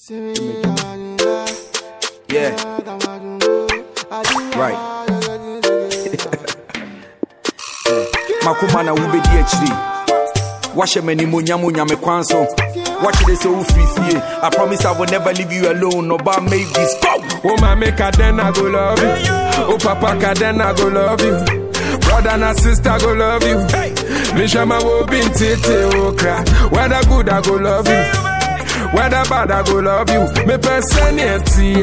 Yeah. Right. Makuma na ube di echiri. Washe meni munya me kwanso. Watch this so free. I promise I will never leave you alone. No bar make this go. Oh my make then I go love you. Oh papa then I go love you. Brother and sister go love you. Mishama wo bin tete okra. Whether good I go love you. Whether bad I go love you. Me personality.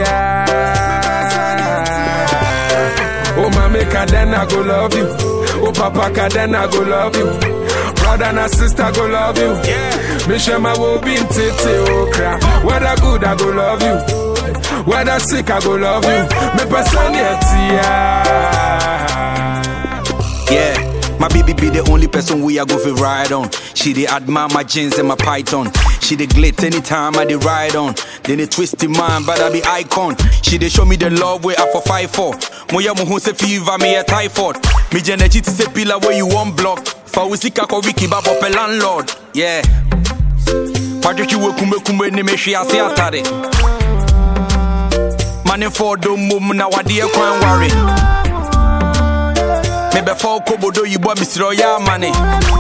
Oh my make then I go love you. Oh papa then I go love you. Brother and sister go love you. Mishama wo bin tete okra. Whether good I go love you. Whether sick I go love you. Me personality. Yeah, my baby be the only person we are go for ride on. She dey admire my jeans and my python. She dey glit anytime I dey ride on. Then they twist in mind, but I be icon. She dey show me the love way I for 5'4". Moya muhu se fever me a typhoid. Me jenechi ti se pillar where you want block. Fa usika ko wiki babo pe landlord. Yeah. Patrick you kume ni me shi ase atare. Money for do mum na wadi e kwan worry. Me before kobodo you boy Mr. Ya money.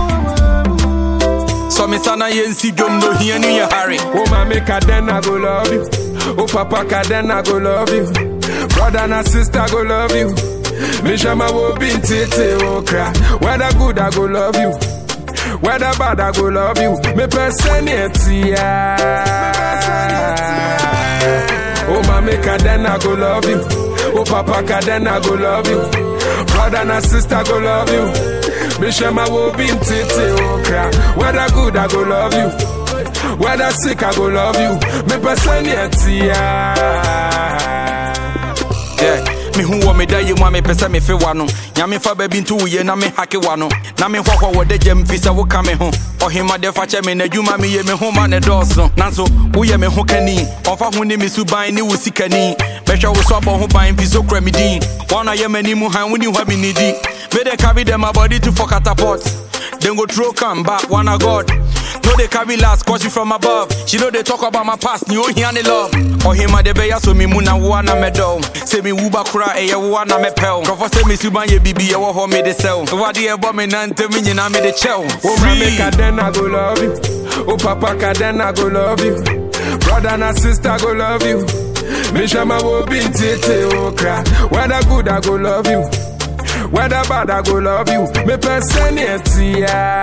So me sana yensi dom no here ni ya hurry. Oh my make then I go love you. Oh papa then I go love you. Brother and sister go love you. Mishama wo bin tete okra. Whether good I go love you. Whether bad I go love you. Me personality. Oh my make then I go love you. Oh papa then I go love you. Brother and sister go love you. Mishama wo bin tete okra. Whether good I go love you. Whether sick I go love you. Me personality. Yeah. Me who want me die you want me pesa me fe wano. Nyame fa baby ntu ye na me hake wano. Na me hwahwa wo de jam fisa wo ka me ho. Ohima de fa che me na dwuma me ye me ho ma ne doso. Nanso wo ye me ho kani. Ofa ho ni me suban ni wo sikani. Behwa wo so abon ho ban fiso kra me din. Wana ye mani mu han wo ni hwa me nidi. Me de carry them my body to for catapult. Then go throw come back wanna God. No they carry last cause you from above. She know they talk about my past, you hear any love. Or him at the bay so me muna wana me do. Say me wuba kura e ya wana me pel. Professor say me suban ye bibi ya wo me de sell. What the ebo me nante me nyina me de chell. Oh my make then I go love you. Oh papa then I go love you. Brother and sister go love you. Mishama wo bin tete okra. Whether good I go love you. Whether bad I go love you. Me personality.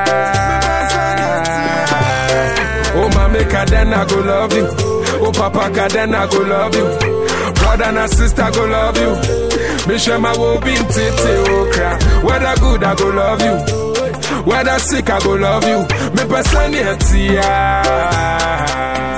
Oh my make then I go love you. Oh papa then I go love you. Brother and sister go love you. Mishama wo bin tete okra. Whether good I go love you. Whether sick I go love you. Me personality.